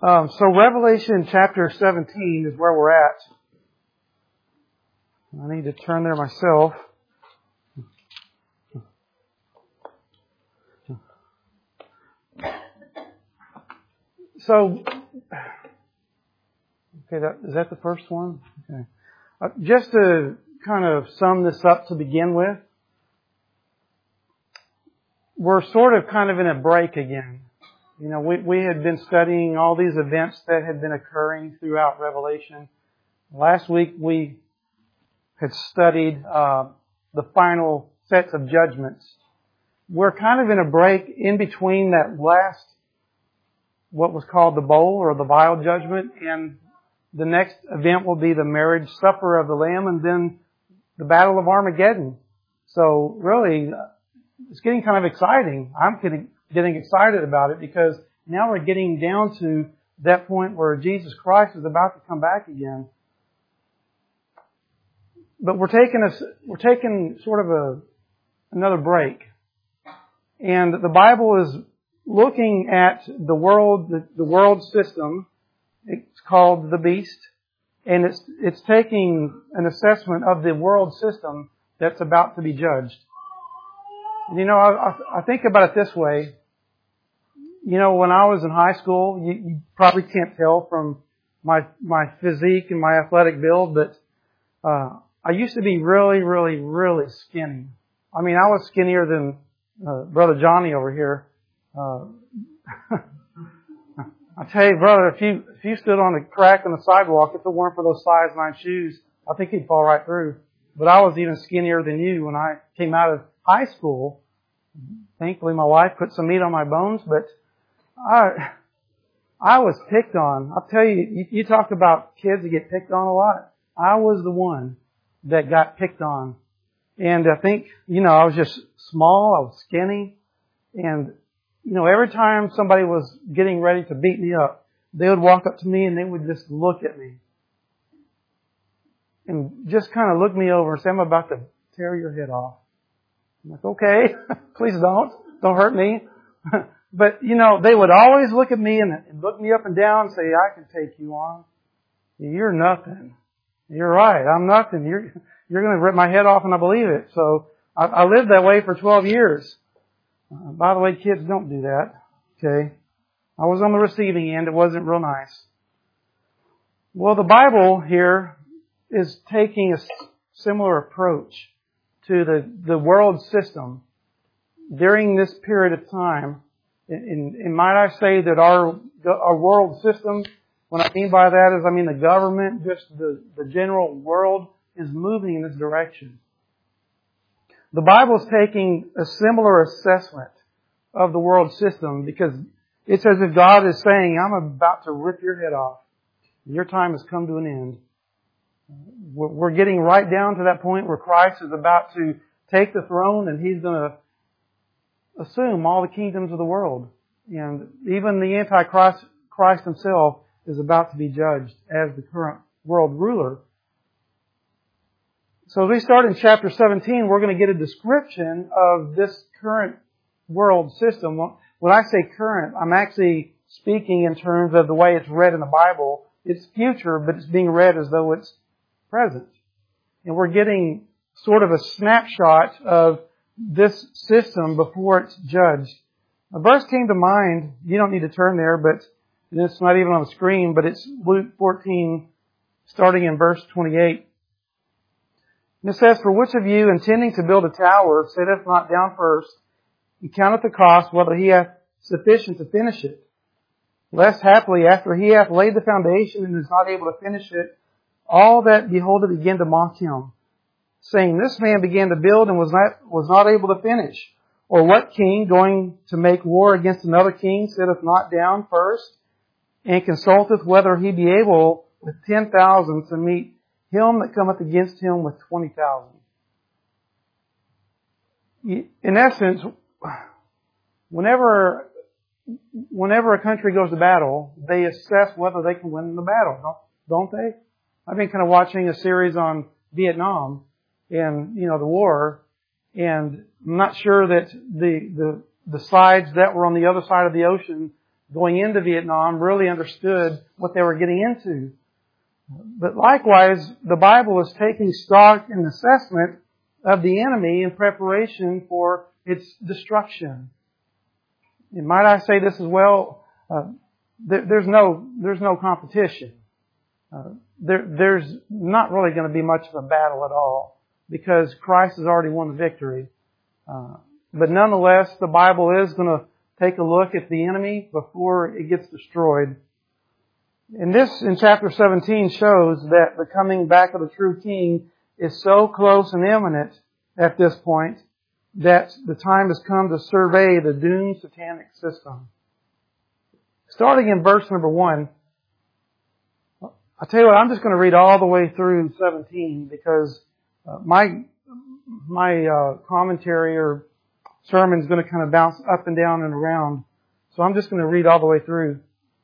So Revelation chapter 17 is where we're at. I need to turn there myself. So, okay, is that the first one? Okay. Just to kind of sum this up to begin with, we're sort of kind of in a break again. You know, we had been studying all these events that had been occurring throughout Revelation. Last week we had studied the final sets of judgments. We're kind of in a break in between that last, what was called the bowl or the vial judgment, and the next event will be the marriage supper of the Lamb and then the battle of Armageddon. So really, it's getting kind of exciting. I'm getting excited about it because now we're getting down to that point where Jesus Christ is about to come back again. But we're taking sort of another break. And the Bible is looking at the world system. It's called the beast. And it's taking an assessment of the world system that's about to be judged. And you know, I think about it this way. You know, when I was in high school, you probably can't tell from my physique and my athletic build, but I used to be really, really, really skinny. I mean, I was skinnier than Brother Johnny over here. I tell you, brother, if you stood on a crack on the sidewalk, if it weren't for those size 9 shoes, I think he'd fall right through. But I was even skinnier than you when I came out of high school. Thankfully, my wife put some meat on my bones, but I was picked on. I'll tell you, you talk about kids that get picked on a lot. I was the one that got picked on. And I think, you know, I was just small, I was skinny, and, you know, every time somebody was getting ready to beat me up, they would walk up to me and they would just look at me. And just kind of look me over and say, I'm about to tear your head off. I'm like, okay, please don't hurt me. But, you know, they would always look at me and look me up and down and say, I can take you on. You're nothing. You're right, I'm nothing. You're going to rip my head off, and I believe it. So I lived that way for 12 years. By the way, kids, don't do that. Okay? I was on the receiving end. It wasn't real nice. Well, the Bible here is taking a similar approach to the world system during this period of time. And might I say that our world system, what I mean by that is, I mean the government, just the general world is moving in this direction. The Bible is taking a similar assessment of the world system because it's as if God is saying, I'm about to rip your head off. Your time has come to an end. We're getting right down to that point where Christ is about to take the throne and He's going to assume all the kingdoms of the world. And even the Antichrist, Christ Himself, is about to be judged as the current world ruler. So as we start in chapter 17, we're going to get a description of this current world system. When I say current, I'm actually speaking in terms of the way it's read in the Bible. It's future, but it's being read as though it's present. And we're getting sort of a snapshot of this system before it's judged. A verse came to mind. You don't need to turn there, but it's not even on the screen, but it's Luke 14, starting in verse 28. And it says, For which of you, intending to build a tower, sitteth not down first, and counteth the cost, whether he hath sufficient to finish it? Lest haply, after he hath laid the foundation and is not able to finish it, all that behold it begin to mock him, saying, This man began to build and was not able to finish. Or what king, going to make war against another king, sitteth not down first, and consulteth whether he be able with 10,000 to meet him that cometh against him with 20,000. In essence, whenever a country goes to battle, they assess whether they can win the battle, don't they? I've been kind of watching a series on Vietnam and, you know, the war, and I'm not sure that the sides that were on the other side of the ocean going into Vietnam really understood what they were getting into. But likewise, the Bible is taking stock in assessment of the enemy in preparation for its destruction. And might I say this as well? There's no competition. There's not really going to be much of a battle at all because Christ has already won the victory. But nonetheless, the Bible is going to take a look at the enemy before it gets destroyed. And this, in chapter 17, shows that the coming back of the true King is so close and imminent at this point that the time has come to survey the doomed satanic system. Starting in verse number 1, I'll tell you what, I'm just going to read all the way through 17 because my commentary or sermon is going to kind of bounce up and down and around. So I'm just going to read all the way through.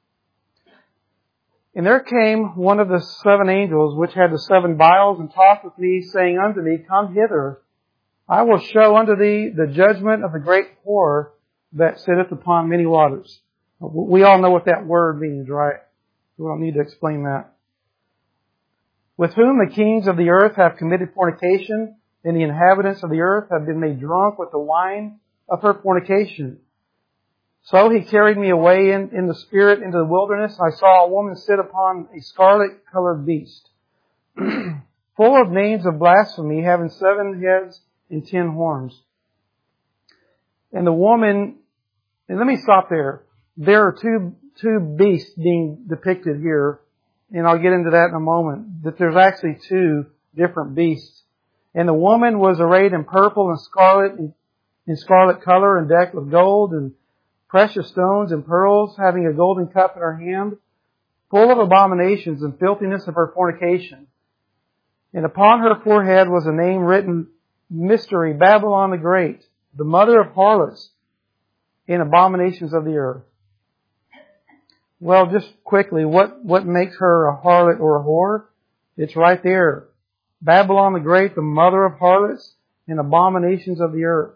And there came one of the 7 angels which had the 7 vials and talked with me, saying unto me, Come hither, I will show unto thee the judgment of the great whore that sitteth upon many waters. We all know what that word means, right? We don't need to explain that. With whom the kings of the earth have committed fornication, and the inhabitants of the earth have been made drunk with the wine of her fornication. So he carried me away in the spirit into the wilderness. I saw a woman sit upon a scarlet-colored beast, full of names of blasphemy, having 7 heads and 10 horns. And the woman, and let me stop there. There are two beasts being depicted here, and I'll get into that in a moment, that there's actually 2 different beasts. And the woman was arrayed in purple and scarlet, in scarlet color, and decked with gold and precious stones and pearls, having a golden cup in her hand, full of abominations and filthiness of her fornication. And upon her forehead was a name written, Mystery, Babylon the Great, the mother of harlots and abominations of the earth. Well, just quickly, what makes her a harlot or a whore? It's right there. Babylon the Great, the mother of harlots and abominations of the earth.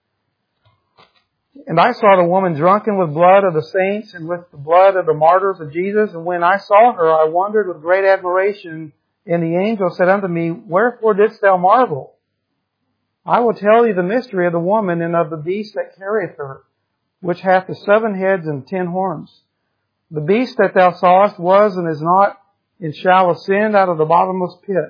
And I saw the woman drunken with blood of the saints and with the blood of the martyrs of Jesus. And when I saw her, I wondered with great admiration. And the angel said unto me, Wherefore didst thou marvel? I will tell thee the mystery of the woman and of the beast that carrieth her, which hath the 7 heads and 10 horns. The beast that thou sawest was and is not, and shall ascend out of the bottomless pit,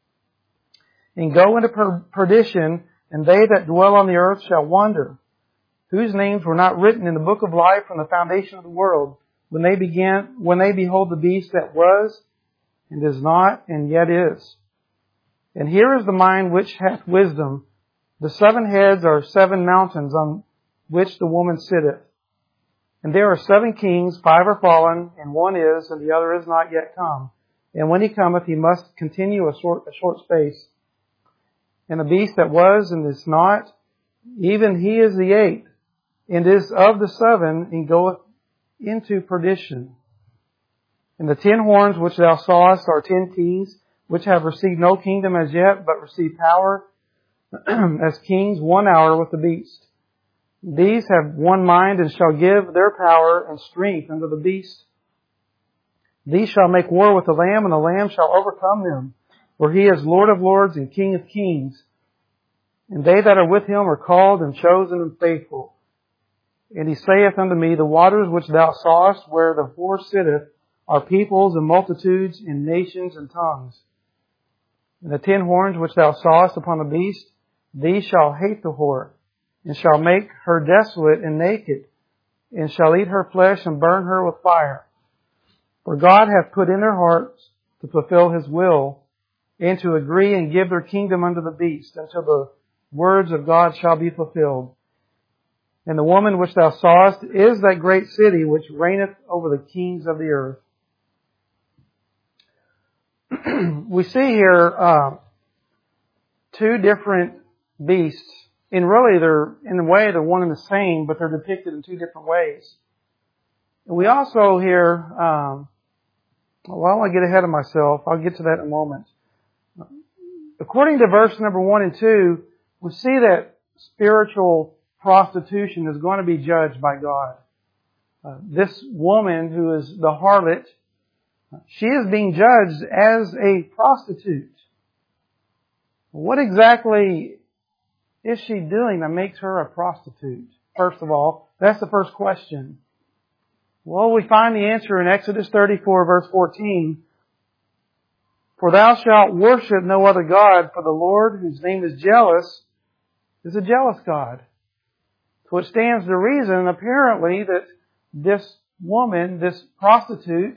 and go into perdition, and they that dwell on the earth shall wonder, whose names were not written in the book of life from the foundation of the world, when they behold the beast that was, and is not, and yet is. And here is the mind which hath wisdom. The 7 heads are 7 mountains on which the woman sitteth. And there are 7 kings, 5 are fallen, and 1 is, and the other is not yet come. And when he cometh, he must continue a short space. And the beast that was and is not, even he is the 8th, and is of the 7, and goeth into perdition. And the 10 horns which thou sawest are 10 kings, which have received no kingdom as yet, but receive power as kings 1 hour with the beast. These have one mind, and shall give their power and strength unto the beast. These shall make war with the Lamb, and the Lamb shall overcome them. For he is Lord of lords and King of kings. And they that are with him are called and chosen and faithful. And he saith unto me, The waters which thou sawest, where the whore sitteth, are peoples and multitudes and nations and tongues. And the 10 horns which thou sawest upon the beast, these shall hate the whore, and shall make her desolate and naked, and shall eat her flesh and burn her with fire. For God hath put in their hearts to fulfill his will, and to agree and give their kingdom unto the beast, until the words of God shall be fulfilled. And the woman which thou sawest is that great city which reigneth over the kings of the earth. We see here 2 different beasts. And really, they're, in a way, they're one and the same, but they're depicted in 2 different ways. And we also hear, well, I get ahead of myself. I'll get to that in a moment. According to verse number 1 and 2, we see that spiritual prostitution is going to be judged by God. This woman who is the harlot, she is being judged as a prostitute. What exactly is she doing that makes her a prostitute? First of all, that's the first question. Well, we find the answer in Exodus 34, verse 14. For thou shalt worship no other God, for the Lord, whose name is jealous, is a jealous God. So it stands to reason, apparently, that this woman, this prostitute,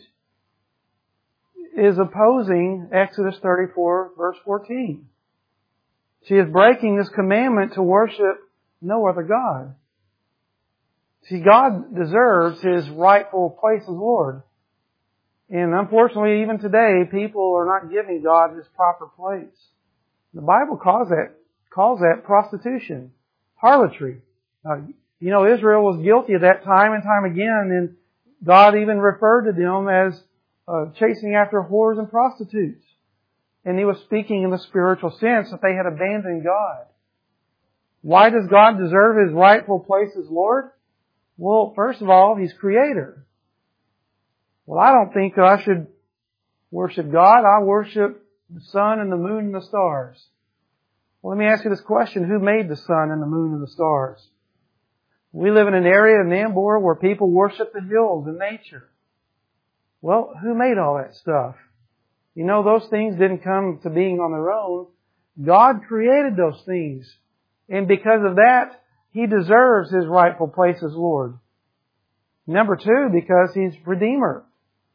is opposing Exodus 34, verse 14. She is breaking this commandment to worship no other God. See, God deserves His rightful place as Lord. And unfortunately, even today, people are not giving God His proper place. The Bible calls that prostitution, harlotry. Israel was guilty of that time and time again, and God even referred to them as chasing after whores and prostitutes. And He was speaking in the spiritual sense that they had abandoned God. Why does God deserve His rightful place as Lord? Well, first of all, He's Creator. Well, I don't think I should worship God. I worship the sun and the moon and the stars. Well, let me ask you this question. Who made the sun and the moon and the stars? We live in an area in Nambour where people worship the hills and nature. Well, who made all that stuff? Those things didn't come to being on their own. God created those things. And because of that, He deserves His rightful place as Lord. Number two, because He's Redeemer.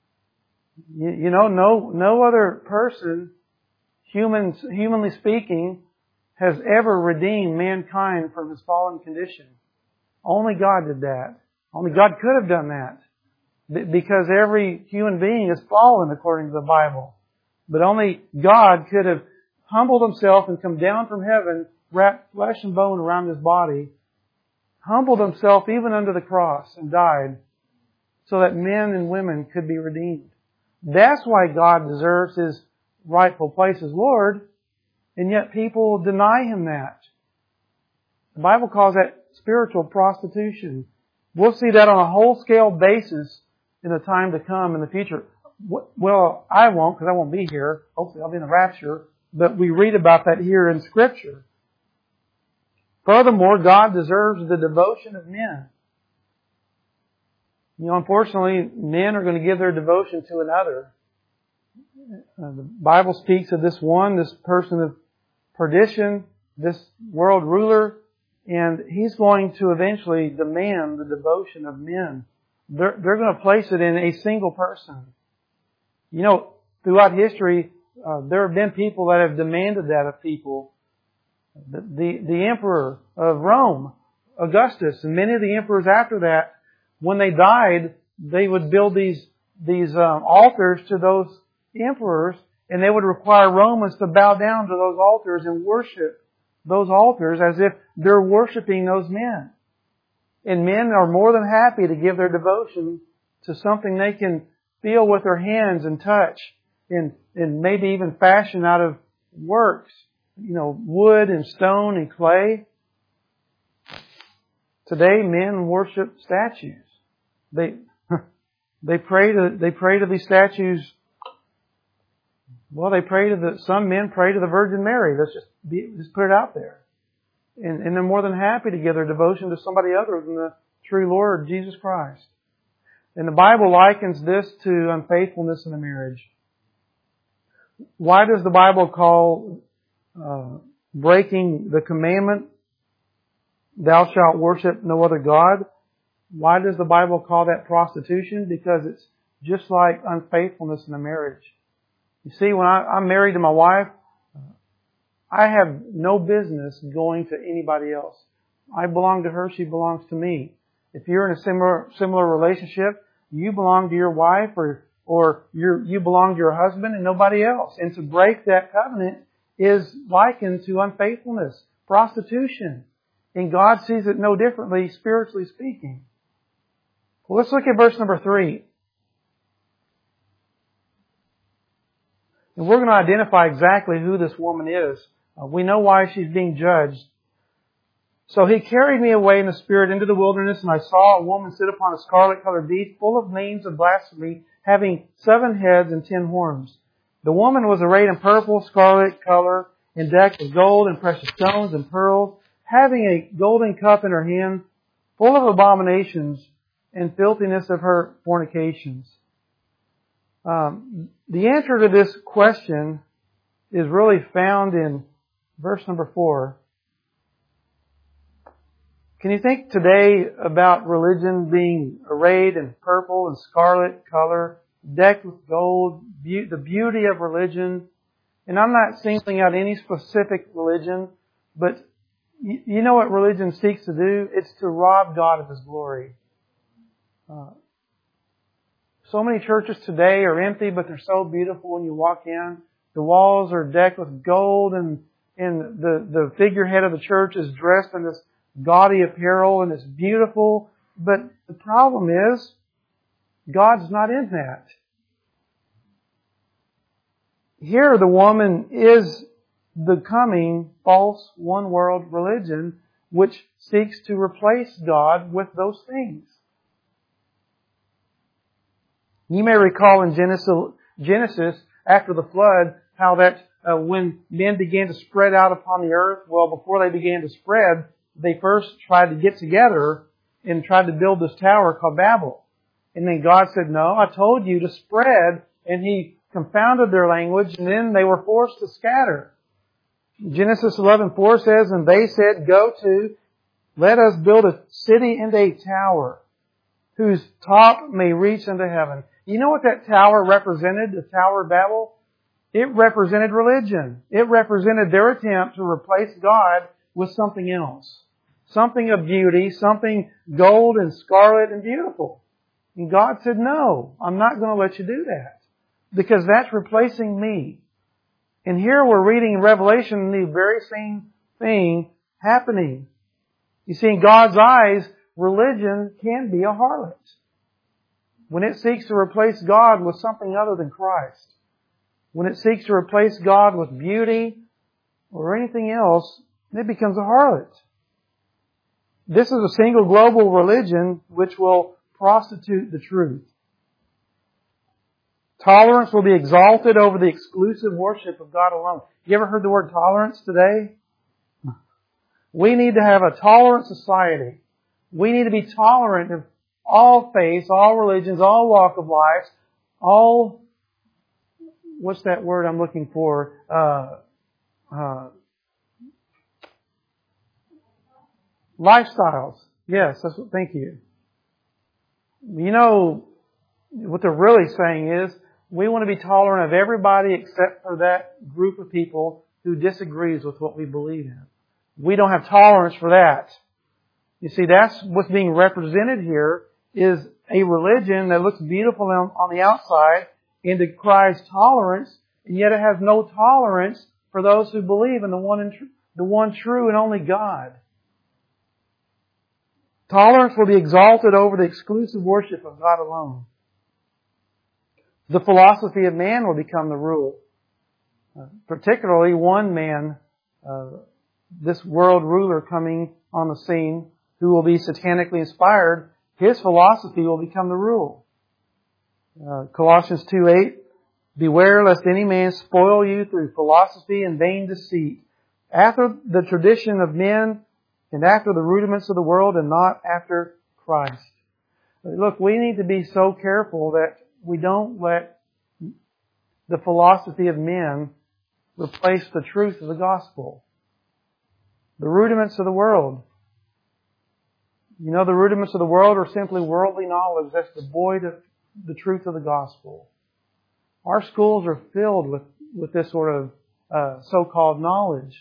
No other person, humanly speaking, has ever redeemed mankind from his fallen condition. Only God did that. Only God could have done that. Because every human being is fallen according to the Bible. But only God could have humbled Himself and come down from heaven, wrapped flesh and bone around His body, humbled Himself even under the cross and died so that men and women could be redeemed. That's why God deserves His rightful place as Lord, and yet people deny Him that. The Bible calls that spiritual prostitution. We'll see that on a whole-scale basis in the time to come in the future. Well, I won't, because I won't be here. Hopefully I'll be in the rapture. But we read about that here in Scripture. Furthermore, God deserves the devotion of men. Unfortunately, men are going to give their devotion to another. The Bible speaks of this person of perdition, this world ruler, and he's going to eventually demand the devotion of men. They're going to place it in a single person. Throughout history, there have been people that have demanded that of people. The emperor of Rome, Augustus, and many of the emperors after that, when they died, they would build these altars to those emperors, and they would require Romans to bow down to those altars and worship those altars as if they're worshiping those men. And men are more than happy to give their devotion to something they can feel with their hands and touch and maybe even fashion out of works, wood and stone and clay. Today, men worship statues. They pray to these statues. Well, some men pray to the Virgin Mary. Let's just put it out there. And they're more than happy to give their devotion to somebody other than the true Lord, Jesus Christ. And the Bible likens this to unfaithfulness in a marriage. Why does the Bible call breaking the commandment, thou shalt worship no other God? Why does the Bible call that prostitution? Because it's just like unfaithfulness in a marriage. You see, when I'm married to my wife, I have no business going to anybody else. I belong to her, she belongs to me. If you're in a similar relationship, you belong to your wife or you belong to your husband and nobody else. And to break that covenant is likened to unfaithfulness, prostitution. And God sees it no differently, spiritually speaking. Well, let's look at verse number 3. And we're going to identify exactly who this woman is. We know why she's being judged. So He carried me away in the Spirit into the wilderness, and I saw a woman sit upon a scarlet-colored beast, full of names of blasphemy, having 7 heads and 10 horns. The woman was arrayed in purple, scarlet color, and decked with gold and precious stones and pearls, having a golden cup in her hand, full of abominations and filthiness of her fornications. The answer to this question is really found in verse number 4. Can you think today about religion being arrayed in purple and scarlet color, decked with gold, the beauty of religion? And I'm not singling out any specific religion, but you know what religion seeks to do? It's to rob God of His glory. So many churches today are empty, but they're so beautiful when you walk in. The walls are decked with gold, and the figurehead of the church is dressed in this gaudy apparel, and it's beautiful. But the problem is, God's not in that. Here the woman is becoming false one-world religion, which seeks to replace God with those things. You may recall in Genesis, after the flood, how that when men began to spread out upon the earth, well, before they began to spread, they first tried to get together and tried to build this tower called Babel. And then God said, no, I told you to spread, and He confounded their language, and then they were forced to scatter. Genesis 11:4 says, and they said, go to, let us build a city and a tower, whose top may reach unto heaven. You know what that tower represented, the Tower of Babel? It represented religion. It represented their attempt to replace God with something else. Something of beauty, something gold and scarlet and beautiful. And God said, no, I'm not going to let you do that, because that's replacing me. And here we're reading in Revelation the very same thing happening. You see, in God's eyes, religion can be a harlot when it seeks to replace God with something other than Christ. When it seeks to replace God with beauty or anything else, it becomes a harlot. This is a single global religion which will prostitute the truth. Tolerance will be exalted over the exclusive worship of God alone. You ever heard the word tolerance today? We need to have a tolerant society. We need to be tolerant of all faiths, all religions, all walk of life, all, what's that word I'm looking for? Lifestyles. Yes, thank you. You know, what they're really saying is, we want to be tolerant of everybody except for that group of people who disagrees with what we believe in. We don't have tolerance for that. You see, that's what's being represented here, is a religion that looks beautiful on the outside and decries tolerance, and yet it has no tolerance for those who believe in the one true and only God. Tolerance will be exalted over the exclusive worship of God alone. The philosophy of man will become the rule. Particularly one man, this world ruler coming on the scene, who will be satanically inspired, his philosophy will become the rule. Colossians 2:8, beware lest any man spoil you through philosophy and vain deceit, after the tradition of men and after the rudiments of the world, and not after Christ. Look, we need to be so careful that we don't let the philosophy of men replace the truth of the gospel. The rudiments of the world. You know, the rudiments of the world are simply worldly knowledge that's devoid of the truth of the gospel. Our schools are filled with this sort of so-called knowledge.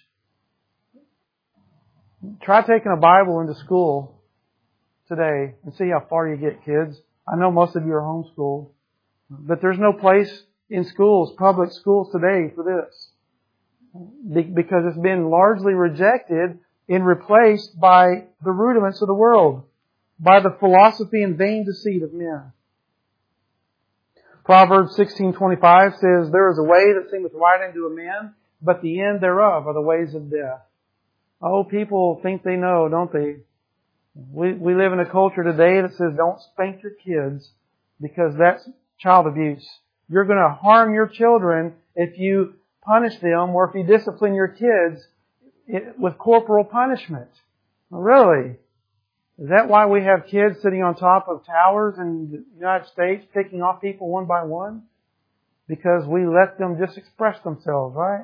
Try taking a Bible into school today and see how far you get, kids. I know most of you are homeschooled, but there's no place in schools, public schools today, for this, because it's been largely rejected and replaced by the rudiments of the world, by the philosophy and vain deceit of men. Proverbs 16:25 says, there is a way that seemeth right unto a man, but the end thereof are the ways of death. Oh, people think they know, don't they? We live in a culture today that says don't spank your kids because that's child abuse. You're going to harm your children if you punish them or if you discipline your kids with corporal punishment. Really? Is that why we have kids sitting on top of towers in the United States picking off people one by one? Because we let them just express themselves, right?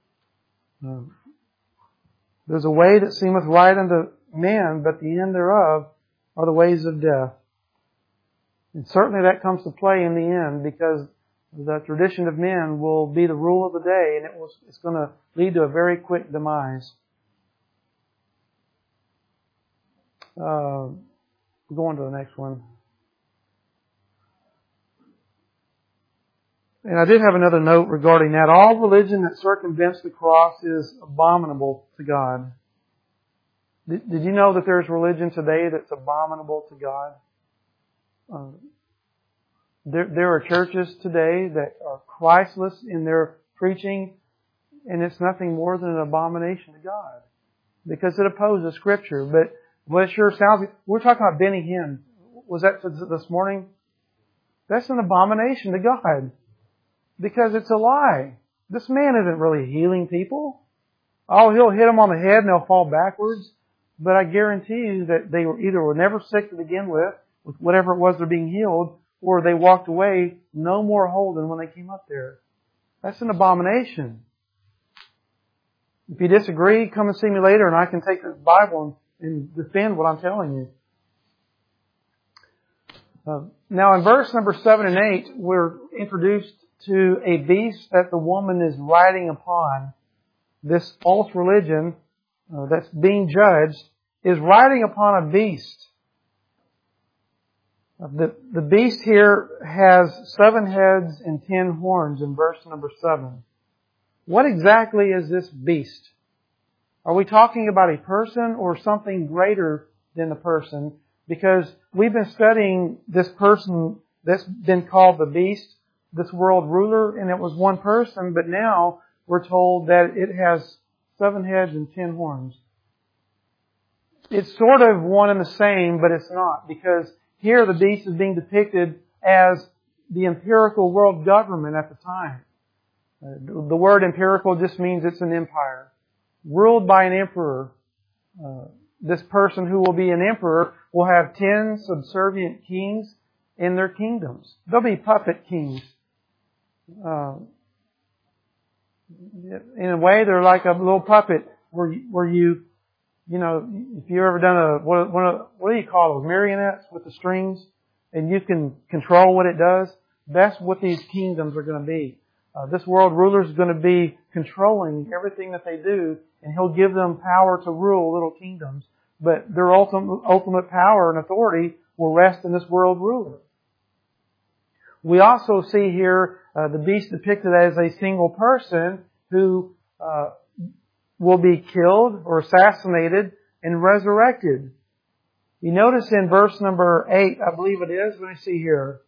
There's a way that seemeth right unto men, but the end thereof are the ways of death. And certainly that comes to play in the end, because the tradition of men will be the rule of the day, and it's going to lead to a very quick demise. Going to the next one. And I did have another note regarding that. All religion that circumvents the cross is abominable to God. Did you know that there's religion today that's abominable to God? There are churches today that are Christless in their preaching, and it's nothing more than an abomination to God because it opposes Scripture. But it sure sounds. We're talking about Benny Hinn. Was that this morning? That's an abomination to God because it's a lie. This man isn't really healing people. Oh, he'll hit them on the head and they'll fall backwards. But I guarantee you that they were never sick to begin with whatever it was they're being healed, or they walked away no more whole than when they came up there. That's an abomination. If you disagree, come and see me later and I can take the Bible and defend what I'm telling you. Now in verse number 7 and 8, we're introduced to a beast that the woman is riding upon. This false religion that's being judged is riding upon a beast. The beast here has 7 heads and 10 horns in verse number 7. What exactly is this beast? Are we talking about a person or something greater than the person? Because we've been studying this person that's been called the beast, this world ruler, and it was one person, but now we're told that it has 7 heads and 10 horns. It's sort of one and the same, but it's not, because here the beast is being depicted as the empirical world government at the time. The word empirical just means it's an empire, ruled by an emperor. This person who will be an emperor will have 10 subservient kings in their kingdoms. They'll be puppet kings. In a way, they're like a little puppet where you know, if you've ever done what do you call those, marionettes with the strings, and you can control what it does? That's what these kingdoms are going to be. This world ruler is going to be controlling everything that they do, and he'll give them power to rule little kingdoms. But their ultimate power and authority will rest in this world ruler. We also see here the beast depicted as a single person who will be killed or assassinated and resurrected. You notice in verse number 8, I believe it is, let me see here.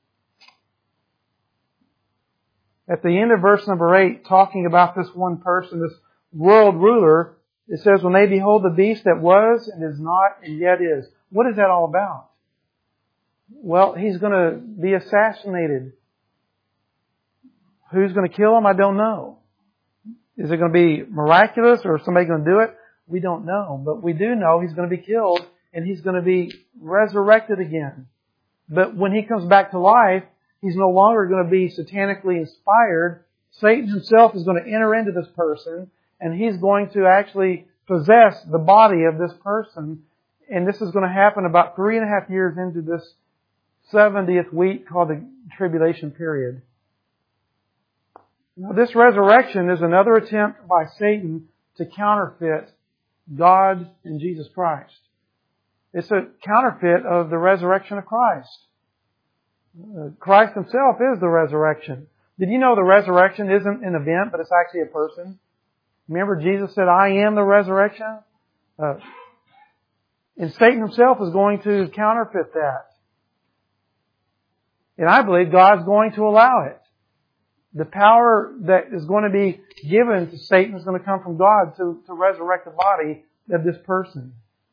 At the end of verse number 8, talking about this one person, this world ruler, it says, when they behold the beast that was and is not and yet is. What is that all about? Well, he's going to be assassinated. Who's going to kill him? I don't know. Is it going to be miraculous or is somebody going to do it? We don't know. But we do know he's going to be killed and he's going to be resurrected again. But when he comes back to life, he's no longer going to be satanically inspired. Satan himself is going to enter into this person and he's going to actually possess the body of this person. And this is going to happen about 3.5 years into this 70th week called the tribulation period. Now, this resurrection is another attempt by Satan to counterfeit God and Jesus Christ. It's a counterfeit of the resurrection of Christ. Christ Himself is the resurrection. Did you know the resurrection isn't an event, but it's actually a person? Remember Jesus said, I am the resurrection? And Satan himself is going to counterfeit that. And I believe God's going to allow it. The power that is going to be given to Satan is going to come from God to resurrect the body of this person.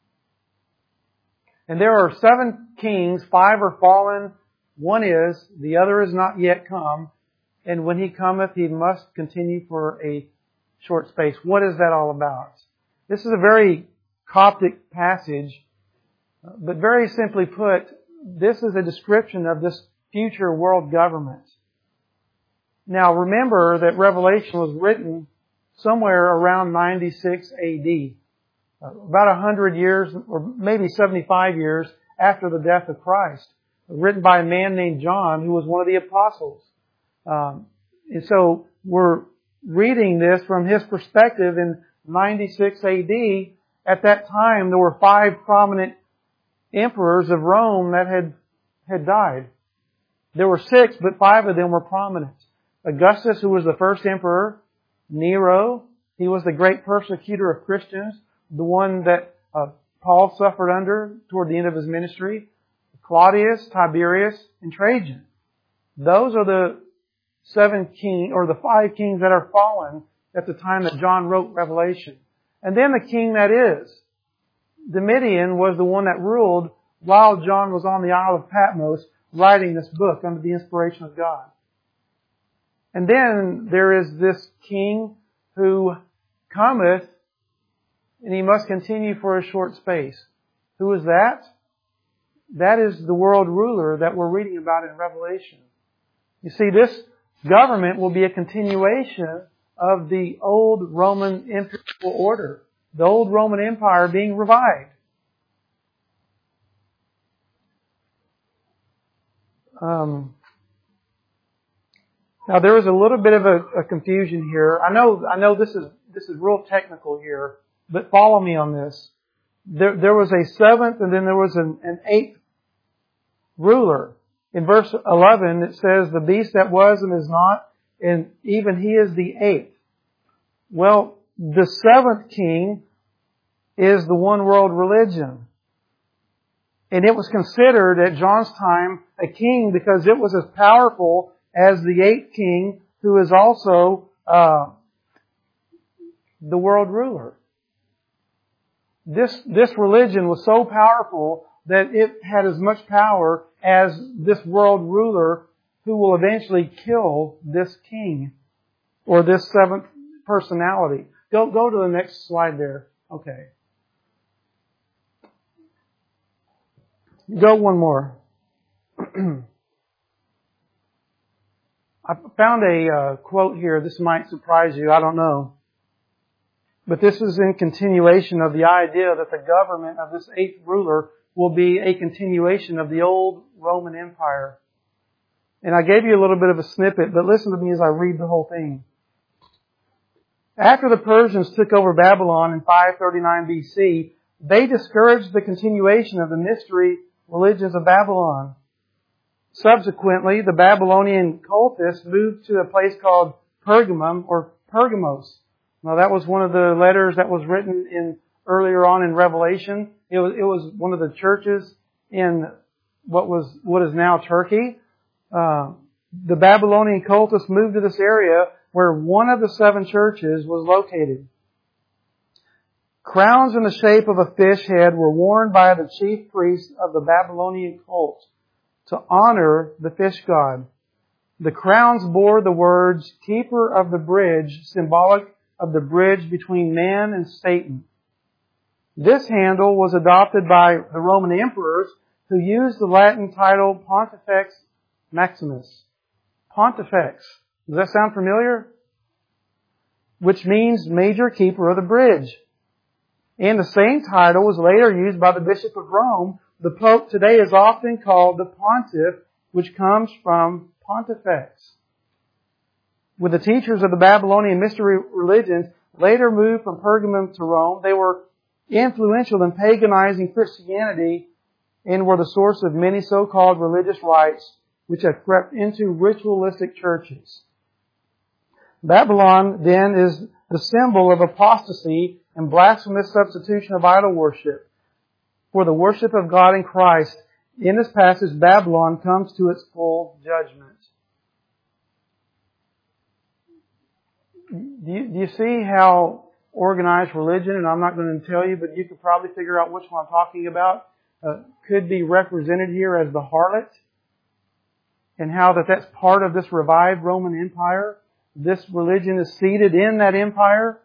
And there are 7 kings, 5 are fallen, 1 is, the other is not yet come, and when He cometh, He must continue for a short space. What is that all about? This is a very Coptic passage, but very simply put, this is a description of this future world government. Now remember that Revelation was written somewhere around 96 AD. About 100 years, or maybe 75 years after the death of Christ. Written by a man named John, who was one of the apostles. And so we're reading this from his perspective in 96 AD. At that time, there were 5 prominent emperors of Rome that had died. There were 6, but 5 of them were prominent. Augustus, who was the first emperor. Nero, he was the great persecutor of Christians. The one that Paul suffered under toward the end of his ministry. Claudius, Tiberius, and Trajan. Those are the 7 kings, or the 5 kings that are fallen at the time that John wrote Revelation. And then the king that is. Domitian was the one that ruled while John was on the Isle of Patmos writing this book under the inspiration of God. And then there is this king who cometh, and he must continue for a short space. Who is that? That is the world ruler that we're reading about in Revelation. You see, this government will be a continuation of the old Roman imperial order. The old Roman Empire being revived. Now there is a little bit of a confusion here. I know this is real technical here, but follow me on this. There was a 7th and then there was an 8th ruler. In verse 11 it says, the beast that was and is not, and even he is the 8th. Well, the 7th king is the one world religion. And it was considered at John's time a king because it was as powerful as the 8th king, who is also the world ruler. This religion was so powerful that it had as much power as this world ruler who will eventually kill this king or this 7th personality. Go to the next slide there. Okay. Go one more. I found a quote here. This might surprise you. I don't know. But this is in continuation of the idea that the government of this 8th ruler will be a continuation of the old Roman Empire. And I gave you a little bit of a snippet, but listen to me as I read the whole thing. After the Persians took over Babylon in 539 BC, they discouraged the continuation of the mystery religions of Babylon. Subsequently, the Babylonian cultists moved to a place called Pergamum or Pergamos. Now that was one of the letters that was written earlier on in Revelation. It was one of the churches in what is now Turkey. The Babylonian cultists moved to this area where one of the 7 churches was located. Crowns in the shape of a fish head were worn by the chief priests of the Babylonian cult to honor the fish god. The crowns bore the words, Keeper of the Bridge, symbolic of the bridge between man and Satan. This handle was adopted by the Roman emperors who used the Latin title Pontifex Maximus. Pontifex. Does that sound familiar? Which means major keeper of the bridge. And the same title was later used by the Bishop of Rome. The Pope today is often called the Pontiff, which comes from Pontifex. With the teachers of the Babylonian mystery religions later moved from Pergamum to Rome, they were influential in paganizing Christianity and were the source of many so-called religious rites which have crept into ritualistic churches. Babylon, then, is the symbol of apostasy and blasphemous substitution of idol worship. For the worship of God in Christ, in this passage, Babylon comes to its full judgment. Do you see how organized religion, and I'm not going to tell you, but you could probably figure out which one I'm talking about, could be represented here as the harlot, and how that's part of this revived Roman Empire. This religion is seated in that empire.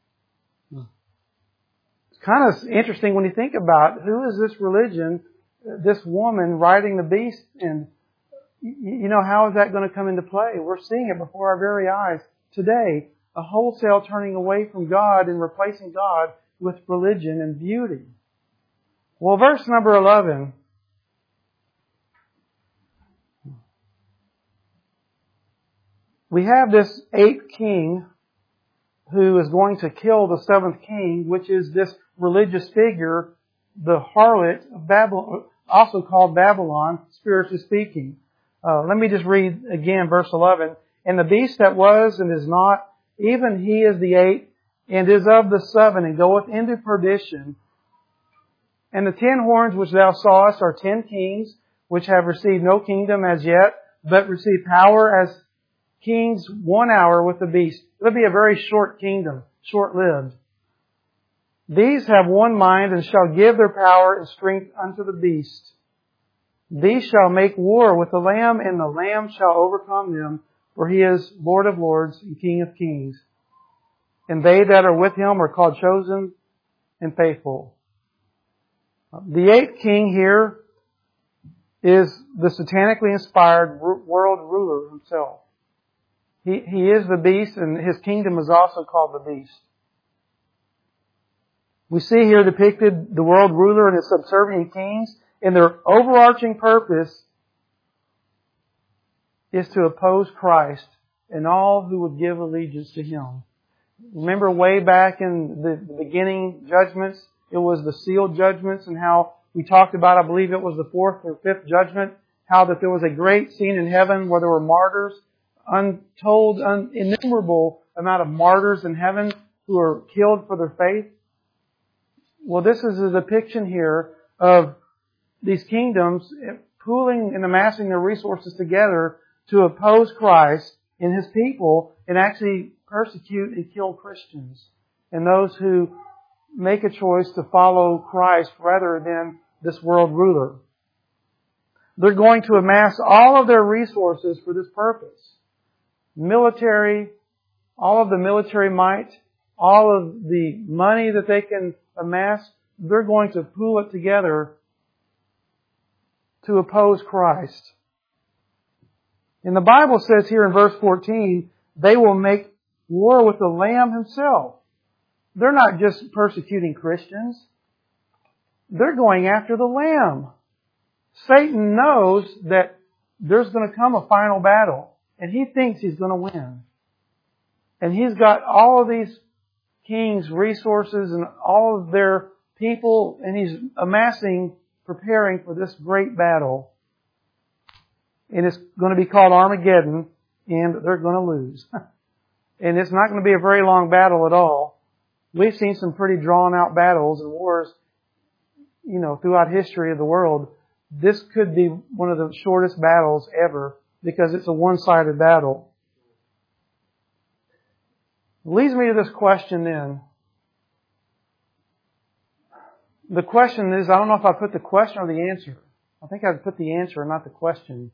It's kind of interesting when you think about who is this religion, this woman riding the beast, and how is that going to come into play? We're seeing it before our very eyes today. A wholesale turning away from God and replacing God with religion and beauty. Well, verse number 11. We have this 8th king who is going to kill the 7th king, which is this religious figure, the harlot of Babylon, also called Babylon, spiritually speaking. Let me just read again verse 11. And the beast that was and is not, even he is the 8th, and is of the 7, and goeth into perdition. And the 10 horns which thou sawest are 10 kings, which have received no kingdom as yet, but receive power as kings 1 hour with the beast. It'll be a very short kingdom, short-lived. These have one mind, and shall give their power and strength unto the beast. These shall make war with the Lamb, and the Lamb shall overcome them, for He is Lord of lords and King of kings. And they that are with Him are called chosen and faithful. The 8th king here is the satanically inspired world ruler himself. He is the beast, and his kingdom is also called the beast. We see here depicted the world ruler and his subservient kings, and their overarching purpose is to oppose Christ and all who would give allegiance to Him. Remember way back in the beginning judgments, it was the sealed judgments, and how we talked about, I believe it was the 4th or 5th judgment, how that there was a great scene in heaven where there were martyrs, innumerable amount of martyrs in heaven who are killed for their faith. Well, this is a depiction here of these kingdoms pooling and amassing their resources together to oppose Christ and His people and actually persecute and kill Christians and those who make a choice to follow Christ rather than this world ruler. They're going to amass all of their resources for this purpose. Military, all of the military might, all of the money that they can amass, they're going to pool it together to oppose Christ. And the Bible says here in verse 14, they will make war with the Lamb Himself. They're not just persecuting Christians. They're going after the Lamb. Satan knows that there's going to come a final battle, and he thinks he's going to win. And he's got all of these kings' resources and all of their people, and he's amassing, preparing for this great battle. And it's going to be called Armageddon, and they're going to lose. And it's not going to be a very long battle at all. We've seen some pretty drawn out battles and wars, throughout history of the world. This could be one of the shortest battles ever because it's a one-sided battle. It leads me to this question then. The question is, I don't know if I put the question or the answer. I think I put the answer, not the question.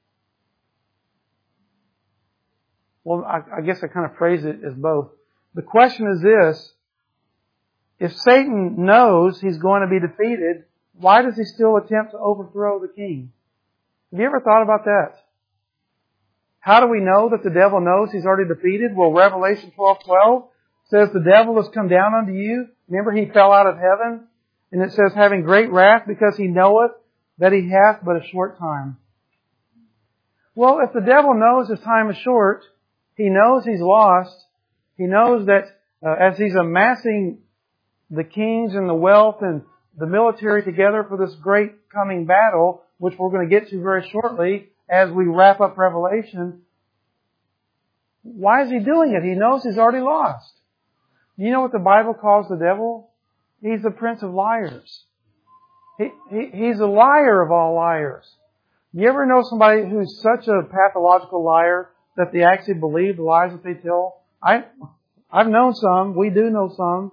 Well, I guess I kind of phrase it as both. The question is this: if Satan knows he's going to be defeated, why does he still attempt to overthrow the king? Have you ever thought about that? How do we know that the devil knows he's already defeated? Well, Revelation 12:12 says the devil has come down unto you. Remember, he fell out of heaven. And it says, having great wrath, because he knoweth that he hath but a short time. Well, if the devil knows his time is short, he knows he's lost. He knows that as he's amassing the kings and the wealth and the military together for this great coming battle, which we're going to get to very shortly as we wrap up Revelation, why is he doing it? He knows he's already lost. You know what the Bible calls the devil? He's the prince of liars. He's a liar of all liars. You ever know somebody who's such a pathological liar that they actually believe the lies that they tell? I I've known some. We do know some.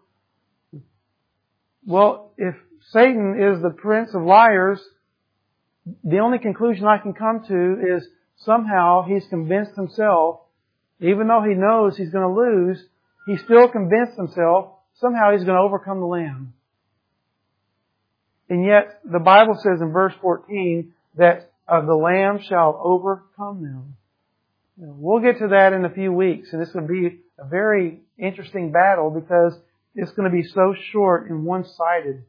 Well, if Satan is the prince of liars, the only conclusion I can come to is somehow he's convinced himself, even though he knows he's going to lose, he's still convinced himself somehow he's going to overcome the Lamb. And yet, the Bible says in verse 14 that the Lamb shall overcome them. We'll get to that in a few weeks, and it's going to be a very interesting battle because it's going to be so short and one-sided.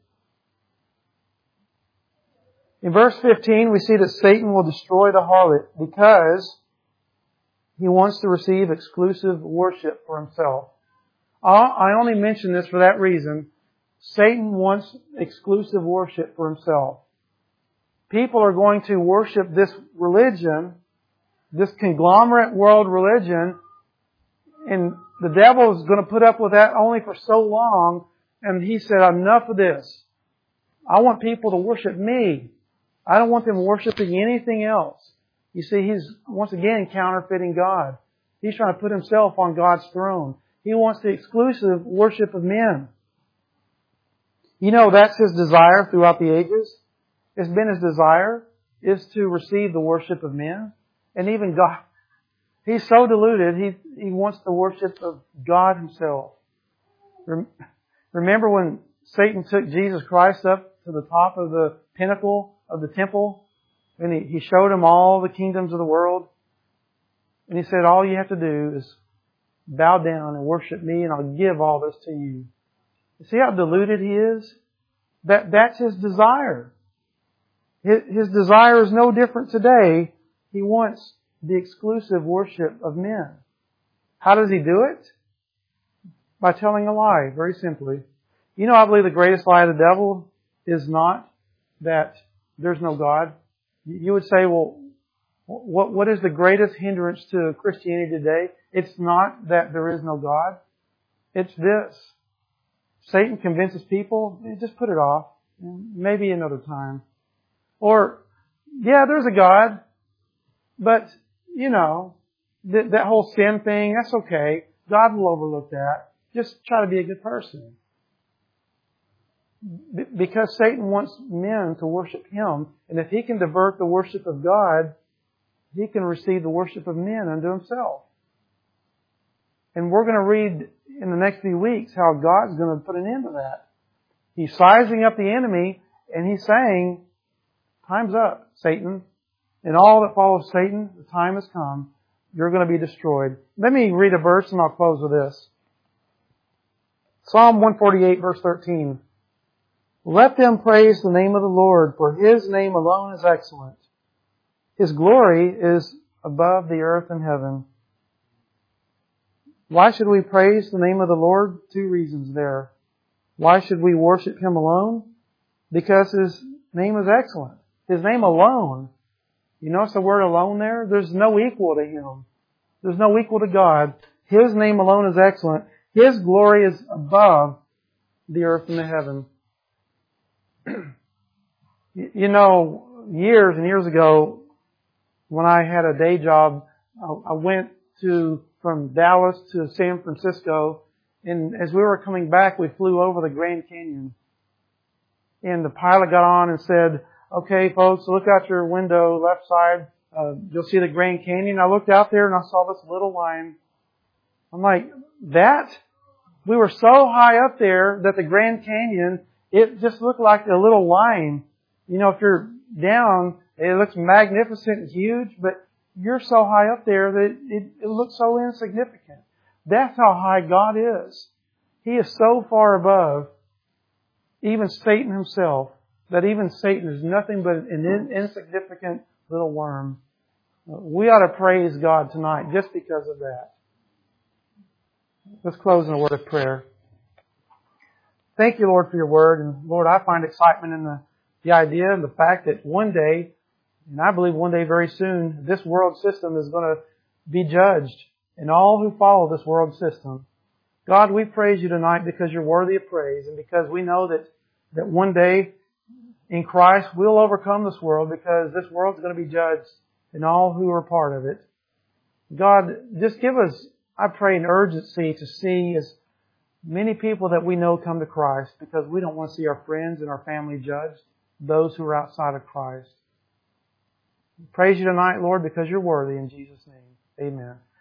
In verse 15, we see that Satan will destroy the harlot because he wants to receive exclusive worship for himself. I only mention this for that reason. Satan wants exclusive worship for himself. People are going to worship this religion, this conglomerate world religion, and the devil is going to put up with that only for so long. And he said, enough of this. I want people to worship me. I don't want them worshiping anything else. You see, he's once again counterfeiting God. He's trying to put himself on God's throne. He wants the exclusive worship of men. You know, that's his desire throughout the ages. It's been his desire is to receive the worship of men. And even God, he's so deluded, he wants the worship of God himself. Remember when Satan took Jesus Christ up to the top of the pinnacle of the temple, and he showed him all the kingdoms of the world, and he said, all you have to do is bow down and worship me, and I'll give all this to you. You see how deluded he is? That's his desire. His desire is no different today. He wants the exclusive worship of men. How does he do it? By telling a lie, very simply. You know, I believe the greatest lie of the devil is not that there's no God. You would say, well, what is the greatest hindrance to Christianity today? It's not that there is no God. It's this. Satan convinces people, just put it off. Maybe another time. Or, yeah, there's a God, but, you know, that whole sin thing, that's okay. God will overlook that. Just try to be a good person. Because Satan wants men to worship him, and if he can divert the worship of God, he can receive the worship of men unto himself. And we're going to read in the next few weeks how God's going to put an end to that. He's sizing up the enemy, and he's saying, time's up, Satan. And all that follows Satan, the time has come. You're going to be destroyed. Let me read a verse and I'll close with this. Psalm 148, verse 13. Let them praise the name of the Lord, for His name alone is excellent. His glory is above the earth and heaven. Why should we praise the name of the Lord? Two reasons there. Why should we worship Him alone? Because His name is excellent. His name alone. You notice the word alone there? There's no equal to Him. There's no equal to God. His name alone is excellent. His glory is above the earth and the heaven. You know, years and years ago, when I had a day job, I went from Dallas to San Francisco, and as we were coming back, we flew over the Grand Canyon. And the pilot got on and said, okay, folks, look out your window, left side, you'll see the Grand Canyon. I looked out there and I saw this little line. I'm like, that? We were so high up there that the Grand Canyon, it just looked like a little line. You know, if you're down, it looks magnificent and huge, but you're so high up there that it looks so insignificant. That's how high God is. He is so far above even Satan himself, that even Satan is nothing but an insignificant little worm. We ought to praise God tonight just because of that. Let's close in a word of prayer. Thank you, Lord, for your word. And Lord, I find excitement in the idea and the fact that one day, and I believe one day very soon, this world system is going to be judged. And all who follow this world system. God, we praise you tonight because you're worthy of praise, and because we know that one day in Christ we'll overcome this world, because this world's going to be judged and all who are part of it. God, just give us I pray an urgency to see as many people that we know come to Christ, because we don't want to see our friends and our family judged, those who are outside of Christ. Praise you tonight, Lord, because you're worthy. In Jesus' name, amen.